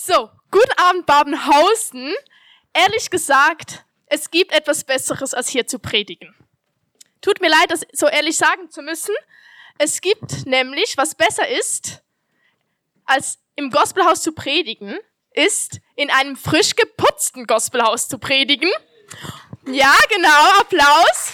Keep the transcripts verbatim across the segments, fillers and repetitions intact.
So, guten Abend Babenhausen. Ehrlich gesagt, es gibt etwas Besseres, als hier zu predigen. Tut mir leid, das so ehrlich sagen zu müssen. Es gibt nämlich, was besser ist, als im Gospelhaus zu predigen, ist in einem frisch geputzten Gospelhaus zu predigen. Ja, genau, Applaus.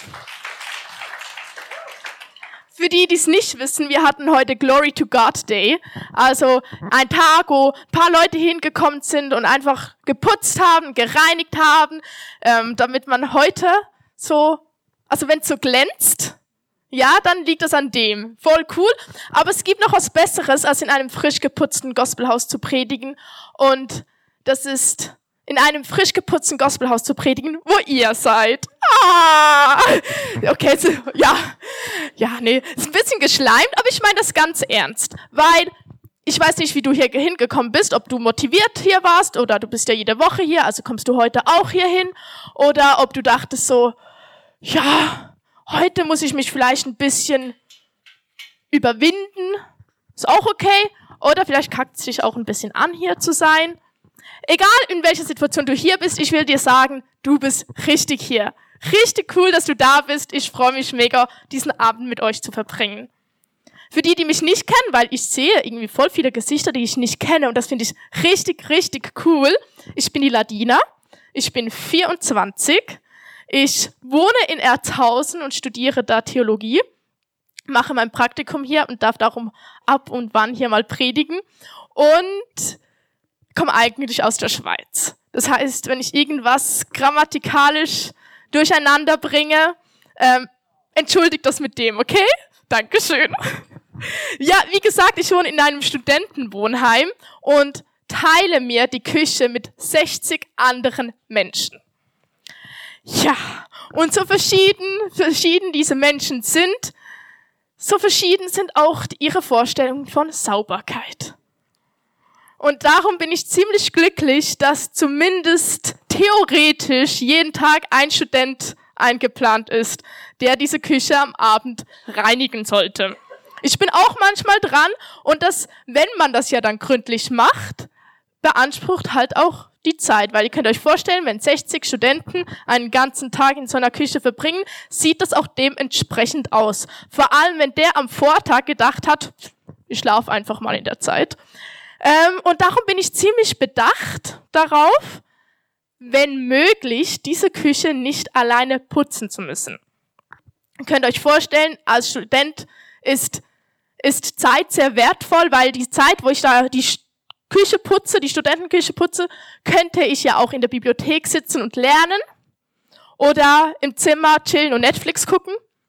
Für die, die es nicht wissen, wir hatten heute Glory to God Day, also ein Tag, wo ein paar Leute hingekommen sind und einfach geputzt haben, gereinigt haben, ähm, damit man heute so, also wenn es so glänzt, ja, dann liegt das an dem. Voll cool. Aber es gibt noch was Besseres, als in einem frisch geputzten Gospelhaus zu predigen. Und das ist in einem frisch geputzten Gospelhaus zu predigen, wo ihr seid. Ah! Okay, so, ja. Ja, nee, ist ein bisschen geschleimt, aber ich meine das ganz ernst. Weil ich weiß nicht, wie du hier hingekommen bist, ob du motiviert hier warst oder du bist ja jede Woche hier, also kommst du heute auch hier hin. Oder ob du dachtest so, ja, heute muss ich mich vielleicht ein bisschen überwinden. Ist auch okay. Oder vielleicht kackt es dich auch ein bisschen an, hier zu sein. Egal, in welcher Situation du hier bist, ich will dir sagen, du bist richtig hier. Richtig cool, dass du da bist. Ich freue mich mega, diesen Abend mit euch zu verbringen. Für die, die mich nicht kennen, weil ich sehe irgendwie voll viele Gesichter, die ich nicht kenne und das finde ich richtig, richtig cool. Ich bin die Ladina. Ich bin vierundzwanzig. Ich wohne in Erzhausen und studiere da Theologie, mache mein Praktikum hier und darf darum ab und wann hier mal predigen und komme eigentlich aus der Schweiz. Das heißt, wenn ich irgendwas grammatikalisch durcheinander bringe, ähm, entschuldigt das mit dem, okay? Dankeschön. Ja, wie gesagt, ich wohne in einem Studentenwohnheim und teile mir die Küche mit sechzig anderen Menschen. Ja, und so verschieden, verschieden diese Menschen sind, so verschieden sind auch ihre Vorstellungen von Sauberkeit. Und darum bin ich ziemlich glücklich, dass zumindest theoretisch jeden Tag ein Student eingeplant ist, der diese Küche am Abend reinigen sollte. Ich bin auch manchmal dran und das, wenn man das ja dann gründlich macht, beansprucht halt auch die Zeit, weil ihr könnt euch vorstellen, wenn sechzig Studenten einen ganzen Tag in so einer Küche verbringen, sieht das auch dementsprechend aus. Vor allem, wenn der am Vortag gedacht hat, ich schlafe einfach mal in der Zeit. Ähm, und darum bin ich ziemlich bedacht darauf, wenn möglich, diese Küche nicht alleine putzen zu müssen. Ihr könnt euch vorstellen, als Student ist, ist Zeit sehr wertvoll, weil die Zeit, wo ich da die Küche putze, die Studentenküche putze, könnte ich ja auch in der Bibliothek sitzen und lernen oder im Zimmer chillen und Netflix gucken.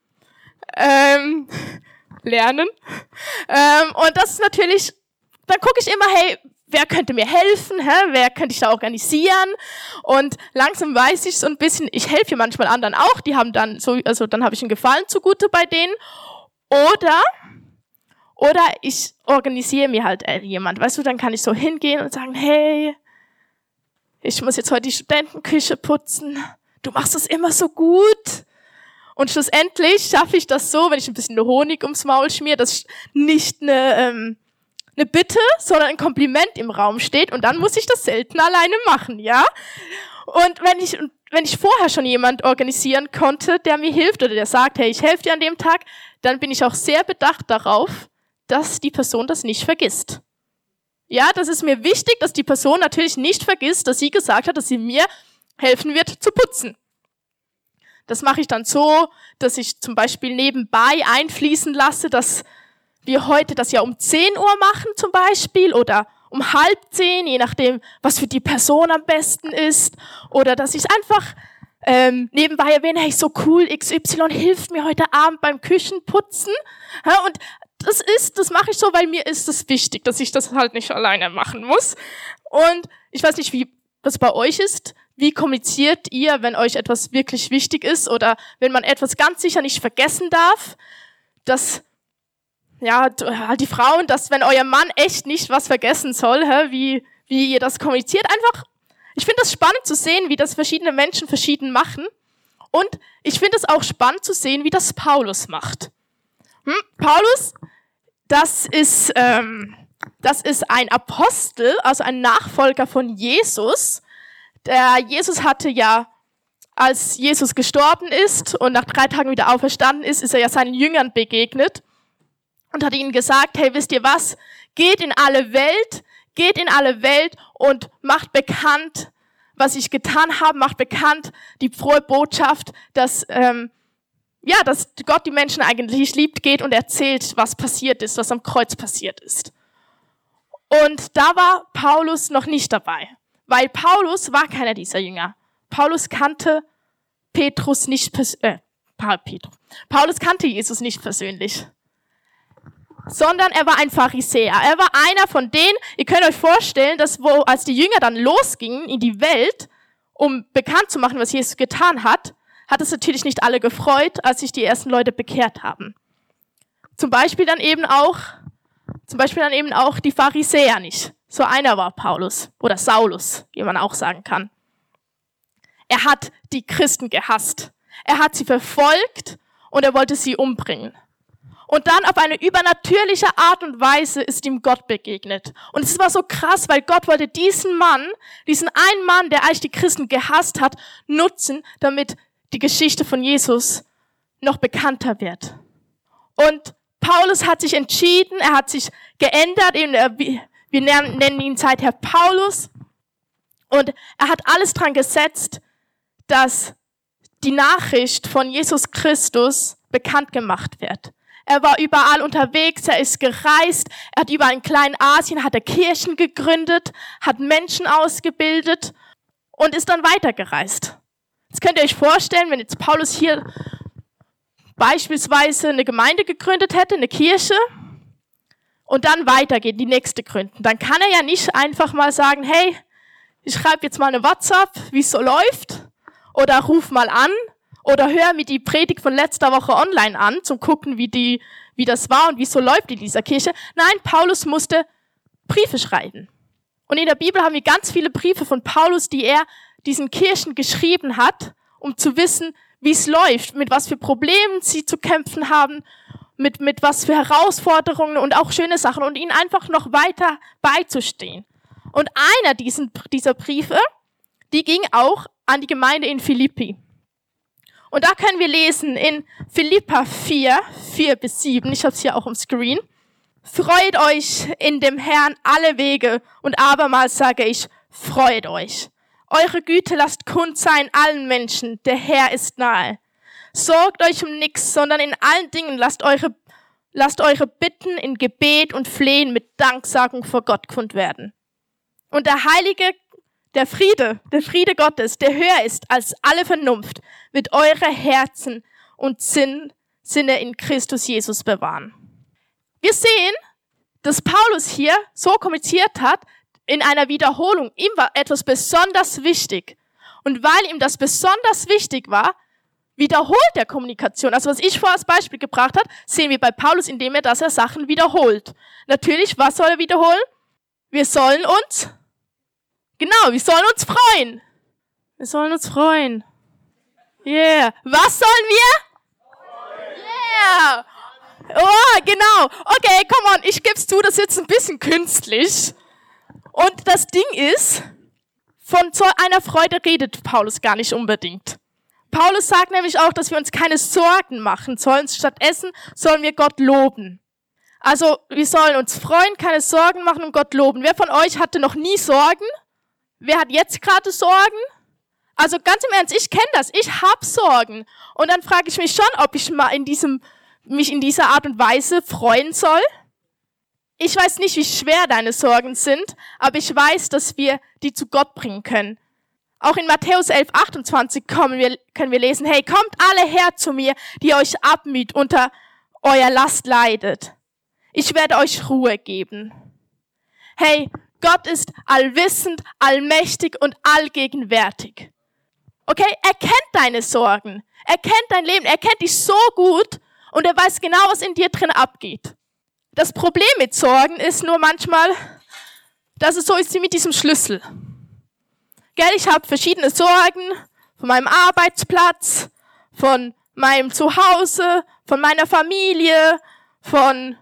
Ähm, lernen. Ähm, und das ist natürlich, dann gucke ich immer, hey, wer könnte mir helfen, hä? Wer könnte ich da organisieren? Und langsam weiß ich so ein bisschen, ich helfe hier manchmal anderen auch, die haben dann so, also dann habe ich einen Gefallen zugute bei denen. Oder Oder ich organisiere mir halt jemand, weißt du, dann kann ich so hingehen und sagen, hey, ich muss jetzt heute die Studentenküche putzen, du machst das immer so gut. Und schlussendlich schaffe ich das so, wenn ich ein bisschen Honig ums Maul schmiere, dass nicht eine, ähm, eine Bitte, sondern ein Kompliment im Raum steht und dann muss ich das selten alleine machen, ja? Und wenn ich, wenn ich vorher schon jemand organisieren konnte, der mir hilft oder der sagt, hey, ich helfe dir an dem Tag, dann bin ich auch sehr bedacht darauf, dass die Person das nicht vergisst. Ja, das ist mir wichtig, dass die Person natürlich nicht vergisst, dass sie gesagt hat, dass sie mir helfen wird zu putzen. Das mache ich dann so, dass ich zum Beispiel nebenbei einfließen lasse, dass wir heute das ja um zehn Uhr machen zum Beispiel oder um halb zehn, je nachdem, was für die Person am besten ist. Oder dass ich einfach ähm, nebenbei erwähne, hey, so cool, X Y hilft mir heute Abend beim Küchenputzen. Ja, und das ist, das mache ich so, weil mir ist es wichtig, dass ich das halt nicht alleine machen muss. Und ich weiß nicht, wie das bei euch ist. Wie kommuniziert ihr, wenn euch etwas wirklich wichtig ist oder wenn man etwas ganz sicher nicht vergessen darf? Dass, ja, halt die Frauen, dass wenn euer Mann echt nicht was vergessen soll, hä, wie, wie ihr das kommuniziert. Einfach, ich finde das spannend zu sehen, wie das verschiedene Menschen verschieden machen. Und ich finde es auch spannend zu sehen, wie das Paulus macht. Hm? Paulus, das ist, ähm, Das ist ein Apostel, also ein Nachfolger von Jesus. Der Jesus hatte ja, als Jesus gestorben ist und nach drei Tagen wieder auferstanden ist, ist er ja seinen Jüngern begegnet und hat ihnen gesagt, hey, wisst ihr was? Geht in alle Welt, geht in alle Welt und macht bekannt, was ich getan habe, macht bekannt die frohe Botschaft, dass, ähm, ja, dass Gott die Menschen eigentlich liebt, geht und erzählt, was passiert ist, was am Kreuz passiert ist. Und da war Paulus noch nicht dabei, weil Paulus war keiner dieser Jünger. Paulus kannte Petrus nicht, pers- äh, Petrus. Paulus kannte Jesus nicht persönlich, sondern er war ein Pharisäer. Er war einer von denen, ihr könnt euch vorstellen, dass wo, als die Jünger dann losgingen in die Welt, um bekannt zu machen, was Jesus getan hat, hat es natürlich nicht alle gefreut, als sich die ersten Leute bekehrt haben. Zum Beispiel dann eben auch, zum Beispiel dann eben auch die Pharisäer nicht. So einer war Paulus oder Saulus, wie man auch sagen kann. Er hat die Christen gehasst. Er hat sie verfolgt und er wollte sie umbringen. Und dann auf eine übernatürliche Art und Weise ist ihm Gott begegnet. Und es war so krass, weil Gott wollte diesen Mann, diesen einen Mann, der eigentlich die Christen gehasst hat, nutzen, damit die Geschichte von Jesus noch bekannter wird. Und Paulus hat sich entschieden, er hat sich geändert, wir nennen ihn seither Paulus. Und er hat alles dran gesetzt, dass die Nachricht von Jesus Christus bekannt gemacht wird. Er war überall unterwegs, er ist gereist, er hat überall in Kleinasien, hat er Kirchen gegründet, hat Menschen ausgebildet und ist dann weitergereist. Jetzt könnt ihr euch vorstellen, wenn jetzt Paulus hier beispielsweise eine Gemeinde gegründet hätte, eine Kirche, und dann weitergeht, die nächste gründen, dann kann er ja nicht einfach mal sagen, hey, ich schreibe jetzt mal eine WhatsApp, wie es so läuft, oder ruf mal an, oder hör mir die Predigt von letzter Woche online an, zum gucken, wie die, wie das war und wie es so läuft in dieser Kirche. Nein, Paulus musste Briefe schreiben. Und in der Bibel haben wir ganz viele Briefe von Paulus, die er diesen Kirchen geschrieben hat, um zu wissen, wie es läuft, mit was für Problemen sie zu kämpfen haben, mit, mit was für Herausforderungen und auch schöne Sachen und ihnen einfach noch weiter beizustehen. Und einer diesen, dieser Briefe, die ging auch an die Gemeinde in Philippi. Und da können wir lesen in Philipper vier, vier bis sieben, ich habe es hier auch im Screen. Freut euch in dem Herrn alle Wege und abermals sage ich, freut euch. Eure Güte lasst kund sein allen Menschen, der Herr ist nahe. Sorgt euch um nichts, sondern in allen Dingen lasst eure, lasst eure Bitten in Gebet und Flehen mit Danksagung vor Gott kund werden. Und der Heilige, der Friede, der Friede Gottes, der höher ist als alle Vernunft, wird eure Herzen und Sinn, Sinne in Christus Jesus bewahren. Wir sehen, dass Paulus hier so kommuniziert hat, in einer Wiederholung. Ihm war etwas besonders wichtig. Und weil ihm das besonders wichtig war, wiederholt er Kommunikation. Also was ich vorher als Beispiel gebracht habe, sehen wir bei Paulus, indem er, dass er Sachen wiederholt. Natürlich, was soll er wiederholen? Wir sollen uns, genau, wir sollen uns freuen. Wir sollen uns freuen. Yeah. Was sollen wir? Yeah. Oh, genau. Okay, come on, ich geb's zu, das ist jetzt ein bisschen künstlich. Und das Ding ist, von so einer Freude redet Paulus gar nicht unbedingt. Paulus sagt nämlich auch, dass wir uns keine Sorgen machen sollen. Stattdessen sollen wir Gott loben. Also, wir sollen uns freuen, keine Sorgen machen und Gott loben. Wer von euch hatte noch nie Sorgen? Wer hat jetzt gerade Sorgen? Also ganz im Ernst, ich kenne das. Ich habe Sorgen. Und dann frage ich mich schon, ob ich mal in diesem, mich in dieser Art und Weise freuen soll. Ich weiß nicht, wie schwer deine Sorgen sind, aber ich weiß, dass wir die zu Gott bringen können. Auch in Matthäus elf, achtundzwanzig kommen wir, können wir lesen, hey, kommt alle her zu mir, die euch abmüht, unter euer Last leidet. Ich werde euch Ruhe geben. Hey, Gott ist allwissend, allmächtig und allgegenwärtig. Okay, er kennt deine Sorgen, er kennt dein Leben, er kennt dich so gut und er weiß genau, was in dir drin abgeht. Das Problem mit Sorgen ist nur manchmal, dass es so ist wie mit diesem Schlüssel. Gell, ich habe verschiedene Sorgen von meinem Arbeitsplatz, von meinem Zuhause, von meiner Familie, von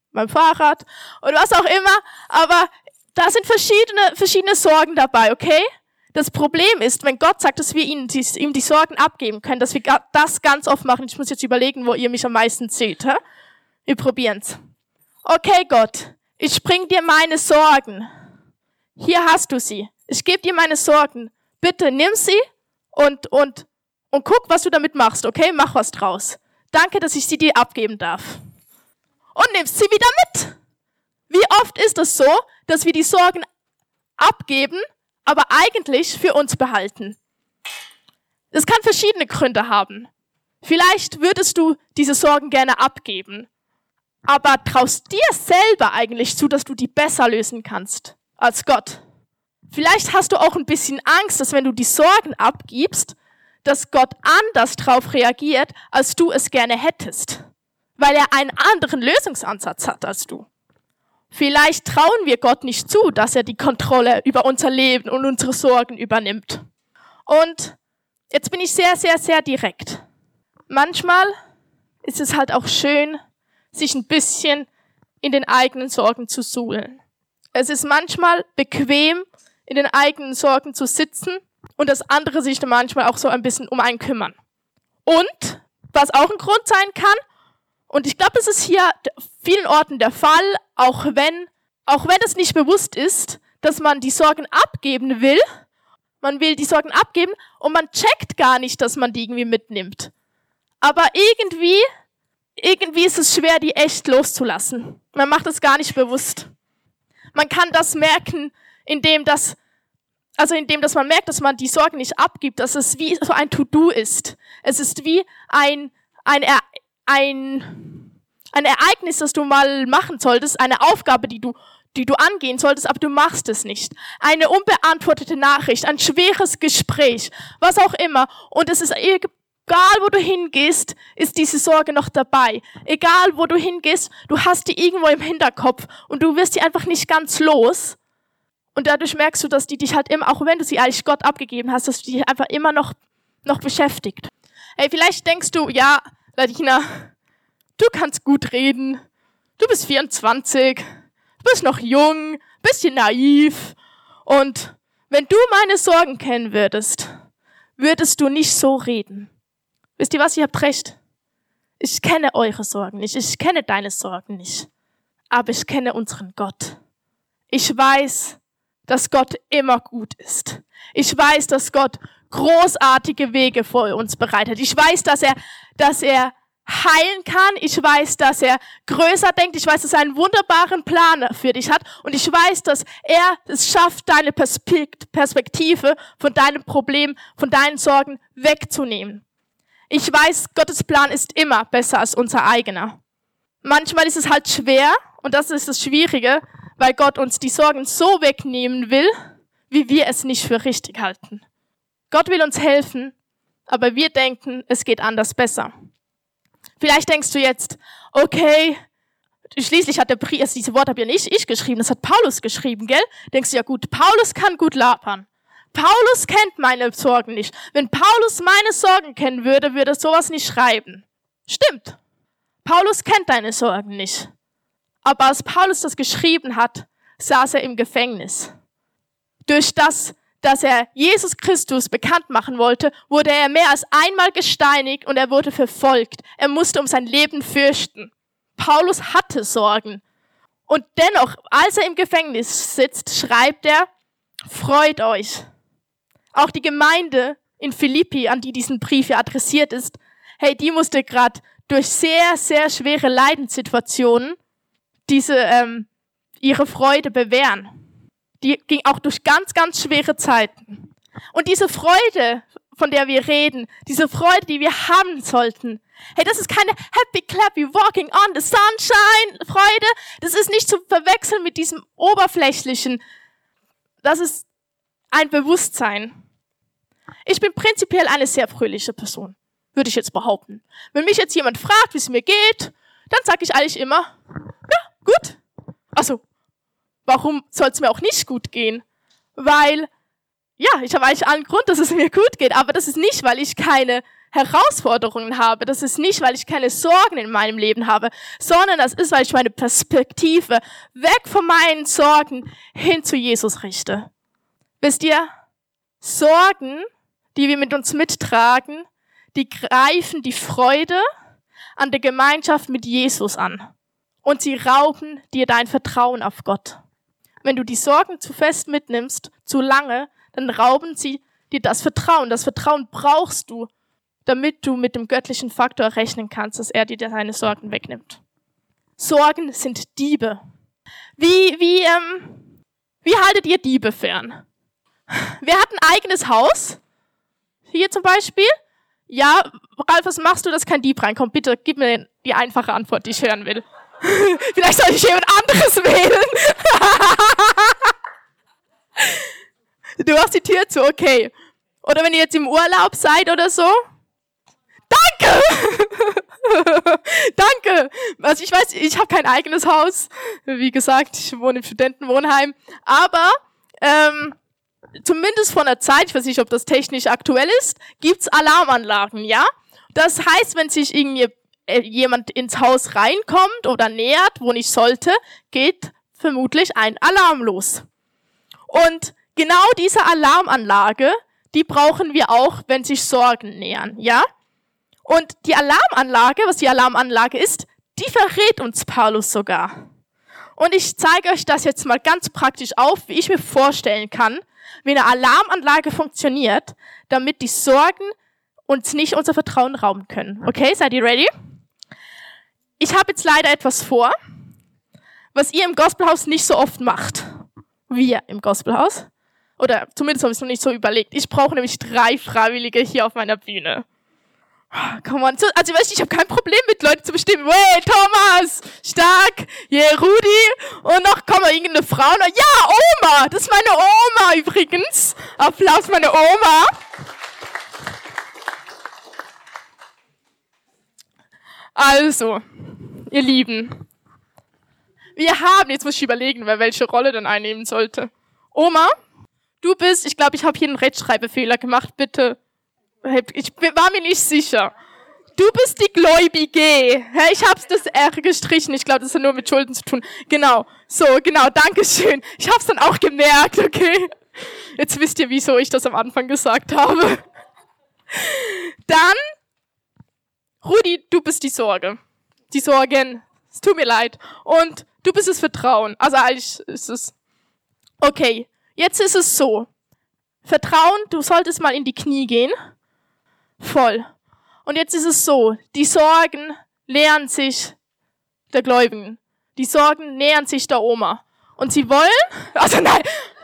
beim Fahrrad und was auch immer. Aber da sind verschiedene, verschiedene Sorgen dabei, okay? Das Problem ist, wenn Gott sagt, dass wir ihm die, ihm die Sorgen abgeben können, dass wir das ganz oft machen. Ich muss jetzt überlegen, wo ihr mich am meisten seht. Hä? Wir probieren's. Okay, Gott, ich bring dir meine Sorgen. Hier hast du sie. Ich gebe dir meine Sorgen. Bitte nimm sie und, und, und guck, was du damit machst, okay? Mach was draus. Danke, dass ich sie dir abgeben darf. Und nimmst sie wieder mit. Wie oft ist es so, dass wir die Sorgen abgeben, aber eigentlich für uns behalten? Das kann verschiedene Gründe haben. Vielleicht würdest du diese Sorgen gerne abgeben, aber traust dir selber eigentlich zu, dass du die besser lösen kannst als Gott. Vielleicht hast du auch ein bisschen Angst, dass wenn du die Sorgen abgibst, dass Gott anders drauf reagiert, als du es gerne hättest, weil er einen anderen Lösungsansatz hat als du. Vielleicht trauen wir Gott nicht zu, dass er die Kontrolle über unser Leben und unsere Sorgen übernimmt. Und jetzt bin ich sehr, sehr, sehr direkt. Manchmal ist es halt auch schön, sich ein bisschen in den eigenen Sorgen zu suhlen. Es ist manchmal bequem, in den eigenen Sorgen zu sitzen und dass andere sich dann manchmal auch so ein bisschen um einen kümmern. Und, was auch ein Grund sein kann, und ich glaube, es ist hier vielen Orten der Fall, auch wenn, auch wenn es nicht bewusst ist, dass man die Sorgen abgeben will, man will die Sorgen abgeben und man checkt gar nicht, dass man die irgendwie mitnimmt. Aber irgendwie, irgendwie ist es schwer, die echt loszulassen. Man macht es gar nicht bewusst. Man kann das merken, indem das, also indem, dass man merkt, dass man die Sorgen nicht abgibt, dass es wie so ein To-Do ist. Es ist wie ein, ein, ein, ein Ereignis, das du mal machen solltest, eine Aufgabe, die du, die du angehen solltest, aber du machst es nicht. Eine unbeantwortete Nachricht, ein schweres Gespräch, was auch immer. Und es ist egal, wo du hingehst, ist diese Sorge noch dabei. Egal, wo du hingehst, du hast die irgendwo im Hinterkopf und du wirst die einfach nicht ganz los. Und dadurch merkst du, dass die dich halt immer, auch wenn du sie eigentlich Gott abgegeben hast, dass die dich einfach immer noch, noch beschäftigt. Hey, vielleicht denkst du, ja, Ladina, du kannst gut reden, du bist vierundzwanzig, du bist noch jung, bisschen naiv und wenn du meine Sorgen kennen würdest, würdest du nicht so reden. Wisst ihr was, ihr habt recht. Ich kenne eure Sorgen nicht, ich kenne deine Sorgen nicht, aber ich kenne unseren Gott. Ich weiß, dass Gott immer gut ist. Ich weiß, dass Gott großartige Wege vor uns bereitet. Ich weiß, dass er, dass er heilen kann. Ich weiß, dass er größer denkt. Ich weiß, dass er einen wunderbaren Plan für dich hat. Und ich weiß, dass er es schafft, deine Perspektive von deinem Problem, von deinen Sorgen wegzunehmen. Ich weiß, Gottes Plan ist immer besser als unser eigener. Manchmal ist es halt schwer, und das ist das Schwierige, weil Gott uns die Sorgen so wegnehmen will, wie wir es nicht für richtig halten. Gott will uns helfen, aber wir denken, es geht anders besser. Vielleicht denkst du jetzt, okay, schließlich hat der Brief, also diese Worte habe ja nicht ich geschrieben, das hat Paulus geschrieben, gell? Denkst du, ja gut, Paulus kann gut labern. Paulus kennt meine Sorgen nicht. Wenn Paulus meine Sorgen kennen würde, würde er sowas nicht schreiben. Stimmt. Paulus kennt deine Sorgen nicht. Aber als Paulus das geschrieben hat, saß er im Gefängnis. Durch das, dass er Jesus Christus bekannt machen wollte, wurde er mehr als einmal gesteinigt und er wurde verfolgt. Er musste um sein Leben fürchten. Paulus hatte Sorgen. Und dennoch, als er im Gefängnis sitzt, schreibt er, freut euch. Auch die Gemeinde in Philippi, an die diesen Brief ja adressiert ist, hey, die musste gerade durch sehr, sehr schwere Leidenssituationen diese ähm, ihre Freude bewähren. Die ging auch durch ganz, ganz schwere Zeiten. Und diese Freude, von der wir reden, diese Freude, die wir haben sollten, hey, das ist keine happy, clappy, walking on the sunshine Freude. Das ist nicht zu verwechseln mit diesem oberflächlichen. Das ist ein Bewusstsein. Ich bin prinzipiell eine sehr fröhliche Person, würde ich jetzt behaupten. Wenn mich jetzt jemand fragt, wie es mir geht, dann sage ich eigentlich immer, ja, gut. Also, warum soll es mir auch nicht gut gehen? Weil, ja, ich habe eigentlich allen Grund, dass es mir gut geht, aber das ist nicht, weil ich keine Herausforderungen habe, das ist nicht, weil ich keine Sorgen in meinem Leben habe, sondern das ist, weil ich meine Perspektive weg von meinen Sorgen hin zu Jesus richte. Wisst ihr, Sorgen, die wir mit uns mittragen, die greifen die Freude an der Gemeinschaft mit Jesus an. Und sie rauben dir dein Vertrauen auf Gott. Wenn du die Sorgen zu fest mitnimmst, zu lange, dann rauben sie dir das Vertrauen. Das Vertrauen brauchst du, damit du mit dem göttlichen Faktor rechnen kannst, dass er dir deine Sorgen wegnimmt. Sorgen sind Diebe. Wie, wie, ähm, wie haltet ihr Diebe fern? Wer hat ein eigenes Haus? Hier zum Beispiel? Ja, Ralf, was machst du, dass kein Dieb reinkommt? Bitte, gib mir die einfache Antwort, die ich hören will. Vielleicht soll ich jemand anderes wählen. Du machst die Tür zu, okay. Oder wenn ihr jetzt im Urlaub seid oder so. Danke! Danke! Also ich weiß, ich habe kein eigenes Haus. Wie gesagt, ich wohne im Studentenwohnheim. Aber ähm, zumindest von der Zeit, ich weiß nicht, ob das technisch aktuell ist, gibt's Alarmanlagen, ja? Das heißt, wenn sich irgendwie jemand ins Haus reinkommt oder nähert, wo nicht sollte, geht vermutlich ein Alarm los. Und genau diese Alarmanlage, die brauchen wir auch, wenn sich Sorgen nähern, ja? Und die Alarmanlage, was die Alarmanlage ist, die verrät uns Paulus sogar. Und ich zeige euch das jetzt mal ganz praktisch auf, wie ich mir vorstellen kann, wie eine Alarmanlage funktioniert, damit die Sorgen uns nicht unser Vertrauen rauben können. Okay, seid ihr ready? Ich habe jetzt leider etwas vor, was ihr im Gospelhaus nicht so oft macht. Wir im Gospelhaus. Oder zumindest habe ich es noch nicht so überlegt. Ich brauche nämlich drei Freiwillige hier auf meiner Bühne. Come on. Also weißt du, ich habe kein Problem mit Leuten zu bestimmen. Hey, Thomas, stark, yeah, Rudi und noch, komm mal, irgendeine Frau. Noch. Ja, Oma, das ist meine Oma übrigens. Applaus, meine Oma. Also, ihr Lieben, wir haben, jetzt muss ich überlegen, wer welche Rolle dann einnehmen sollte. Oma, du bist, ich glaube, ich habe hier einen Rechtschreibfehler gemacht, bitte. Ich war mir nicht sicher. Du bist die Gläubige. Ich habe das R gestrichen. Ich glaube, das hat nur mit Schulden zu tun. Genau. So, genau. Dankeschön. Ich habe es dann auch gemerkt, okay? Jetzt wisst ihr, wieso ich das am Anfang gesagt habe. Dann, Rudi, du bist die Sorge. Die Sorgen. Es tut mir leid. Und du bist das Vertrauen. Also eigentlich ist es... Okay, jetzt ist es so. Vertrauen, du solltest mal in die Knie gehen. Voll. Und jetzt ist es so, die Sorgen nähern sich der Gläubigen. Die Sorgen nähern sich der Oma. Und sie wollen, also nein,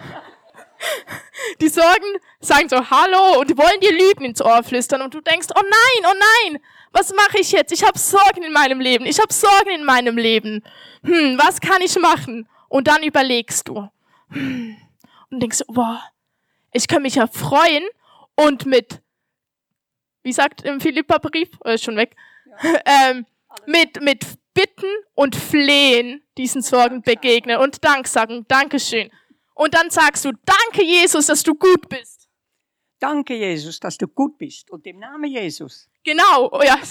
die Sorgen sagen so, hallo, und die wollen dir Lügen ins Ohr flüstern. Und du denkst, oh nein, oh nein, was mache ich jetzt? Ich habe Sorgen in meinem Leben, ich habe Sorgen in meinem Leben. Hm, was kann ich machen? Und dann überlegst du. Hm, und denkst, boah, ich kann mich ja freuen und mit Wie sagt im Philipperbrief, oh, ist schon weg, ja. ähm, mit, mit Bitten und Flehen diesen Sorgen begegnen und Dank sagen, Dankeschön. Und dann sagst du, danke Jesus, dass du gut bist. Danke Jesus, dass du gut bist und im Namen Jesus. Genau, oh ja.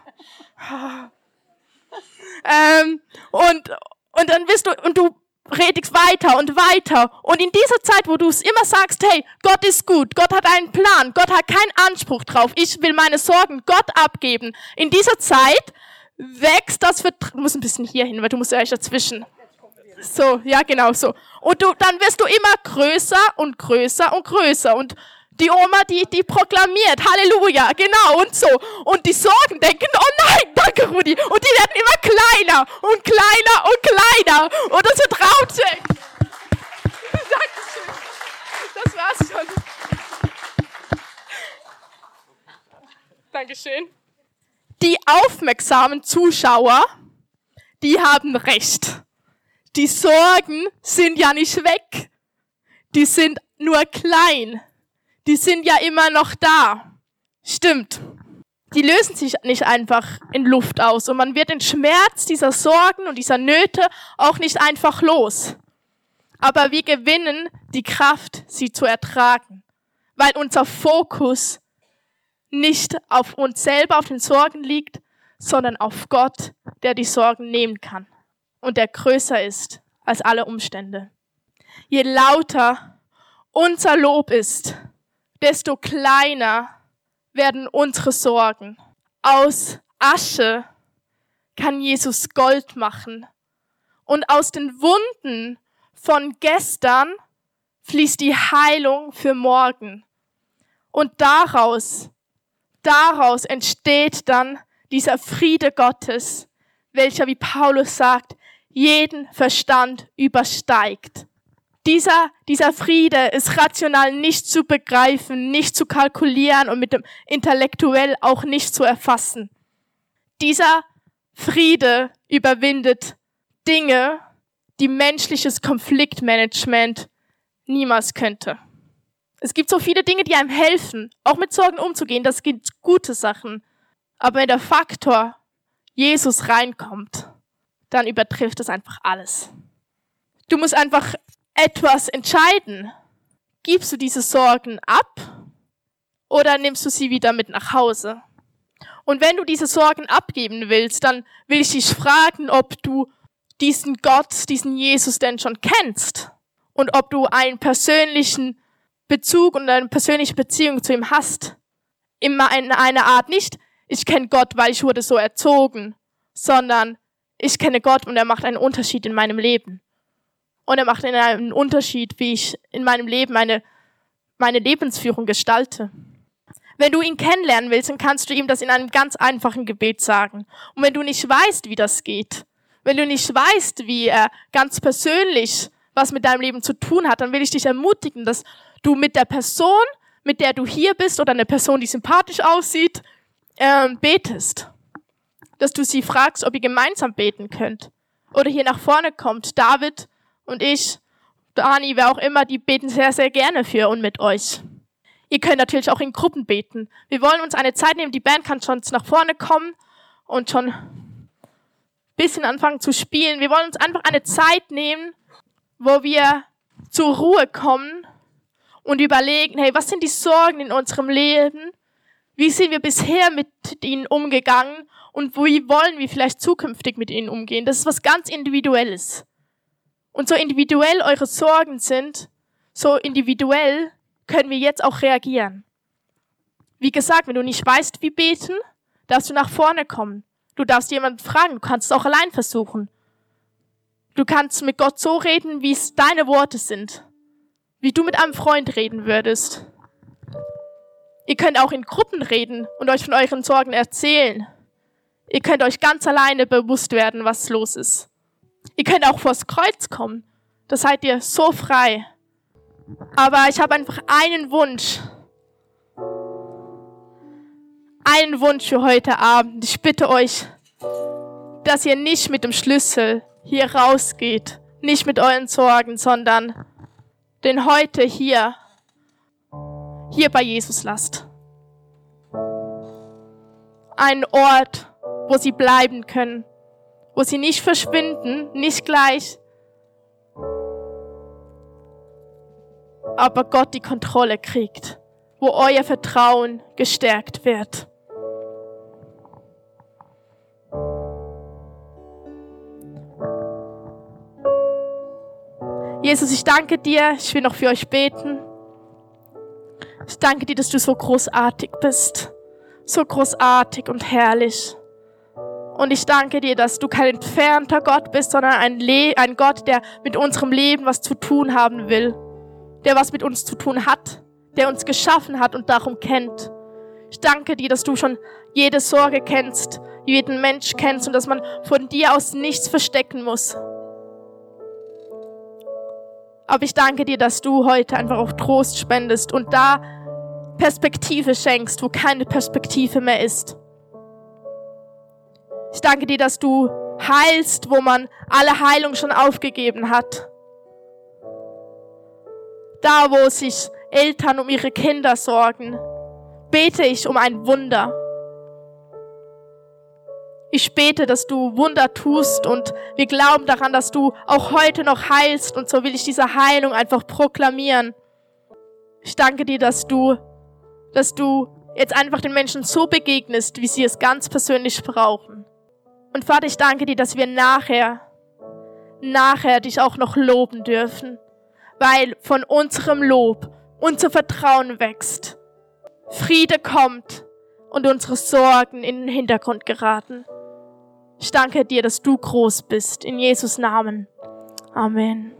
ähm, und, und dann bist du, und du predigst weiter und weiter. Und in dieser Zeit, wo du es immer sagst, hey, Gott ist gut, Gott hat einen Plan, Gott hat keinen Anspruch drauf, ich will meine Sorgen Gott abgeben. In dieser Zeit wächst das Vertrauen. Du musst ein bisschen hier hin, weil du musst ja echt dazwischen. So, ja, genau so. Und du, dann wirst du immer größer und größer und größer. Und die Oma, die, die proklamiert, Halleluja, genau, und so. Und die Sorgen denken, oh nein, danke Rudi. Und die werden immer kleiner und kleiner und kleiner. Und das Vertrauen wächst. Dankeschön. Das war's schon. Dankeschön. Die aufmerksamen Zuschauer, die haben recht. Die Sorgen sind ja nicht weg. Die sind nur klein. Die sind ja immer noch da. Stimmt. Die lösen sich nicht einfach in Luft aus und man wird den Schmerz dieser Sorgen und dieser Nöte auch nicht einfach los. Aber wir gewinnen die Kraft, sie zu ertragen, weil unser Fokus nicht auf uns selber, auf den Sorgen liegt, sondern auf Gott, der die Sorgen nehmen kann und der größer ist als alle Umstände. Je lauter unser Lob ist, desto kleiner werden unsere Sorgen. Aus Asche kann Jesus Gold machen. Und aus den Wunden von gestern fließt die Heilung für morgen. Und daraus, daraus entsteht dann dieser Friede Gottes, welcher, wie Paulus sagt, jeden Verstand übersteigt. Dieser, dieser Friede ist rational nicht zu begreifen, nicht zu kalkulieren und mit dem Intellektuell auch nicht zu erfassen. Dieser Friede überwindet Dinge, die menschliches Konfliktmanagement niemals könnte. Es gibt so viele Dinge, die einem helfen, auch mit Sorgen umzugehen. Das gibt gute Sachen. Aber wenn der Faktor Jesus reinkommt, dann übertrifft es einfach alles. Du musst einfach etwas entscheiden. Gibst du diese Sorgen ab oder nimmst du sie wieder mit nach Hause? Und wenn du diese Sorgen abgeben willst, dann will ich dich fragen, ob du diesen Gott, diesen Jesus denn schon kennst und ob du einen persönlichen Bezug und eine persönliche Beziehung zu ihm hast. Immer in einer Art nicht, ich kenne Gott, weil ich wurde so erzogen, sondern ich kenne Gott und er macht einen Unterschied in meinem Leben. Und er macht einen Unterschied, wie ich in meinem Leben meine, meine Lebensführung gestalte. Wenn du ihn kennenlernen willst, dann kannst du ihm das in einem ganz einfachen Gebet sagen. Und wenn du nicht weißt, wie das geht, wenn du nicht weißt, wie er ganz persönlich was mit deinem Leben zu tun hat, dann will ich dich ermutigen, dass du mit der Person, mit der du hier bist, oder eine Person, die sympathisch aussieht, ähm, betest. Dass du sie fragst, ob ihr gemeinsam beten könnt. Oder hier nach vorne kommt. David und ich, Dani, wer auch immer, die beten sehr, sehr gerne für und mit euch. Ihr könnt natürlich auch in Gruppen beten. Wir wollen uns eine Zeit nehmen, die Band kann schon nach vorne kommen und schon ein bisschen anfangen zu spielen. Wir wollen uns einfach eine Zeit nehmen, wo wir zur Ruhe kommen und überlegen, hey, was sind die Sorgen in unserem Leben? Wie sind wir bisher mit ihnen umgegangen? Und wie wollen wir vielleicht zukünftig mit ihnen umgehen? Das ist was ganz Individuelles. Und so individuell eure Sorgen sind, so individuell können wir jetzt auch reagieren. Wie gesagt, wenn du nicht weißt, wie beten, darfst du nach vorne kommen. Du darfst jemanden fragen, du kannst es auch allein versuchen. Du kannst mit Gott so reden, wie es deine Worte sind. Wie du mit einem Freund reden würdest. Ihr könnt auch in Gruppen reden und euch von euren Sorgen erzählen. Ihr könnt euch ganz alleine bewusst werden, was los ist. Ihr könnt auch vors Kreuz kommen. Da seid ihr so frei. Aber ich habe einfach einen Wunsch. Einen Wunsch für heute Abend. Ich bitte euch, dass ihr nicht mit dem Schlüssel hier rausgeht. Nicht mit euren Sorgen, sondern den heute hier, hier bei Jesus lasst. Einen Ort, wo sie bleiben können. Wo sie nicht verschwinden, nicht gleich, aber Gott die Kontrolle kriegt, wo euer Vertrauen gestärkt wird. Jesus, ich danke dir, ich will noch für euch beten. Ich danke dir, dass du so großartig bist, so großartig und herrlich. Und ich danke dir, dass du kein entfernter Gott bist, sondern ein, Le- ein Gott, der mit unserem Leben was zu tun haben will. Der was mit uns zu tun hat, der uns geschaffen hat und darum kennt. Ich danke dir, dass du schon jede Sorge kennst, jeden Mensch kennst und dass man von dir aus nichts verstecken muss. Aber ich danke dir, dass du heute einfach auch Trost spendest und da Perspektive schenkst, wo keine Perspektive mehr ist. Ich danke dir, dass du heilst, wo man alle Heilung schon aufgegeben hat. Da, wo sich Eltern um ihre Kinder sorgen, bete ich um ein Wunder. Ich bete, dass du Wunder tust und wir glauben daran, dass du auch heute noch heilst und so will ich diese Heilung einfach proklamieren. Ich danke dir, dass du, dass du jetzt einfach den Menschen so begegnest, wie sie es ganz persönlich brauchen. Und Vater, ich danke dir, dass wir nachher, nachher dich auch noch loben dürfen, weil von unserem Lob unser Vertrauen wächst. Friede kommt und unsere Sorgen in den Hintergrund geraten. Ich danke dir, dass du groß bist. In Jesus' Namen. Amen.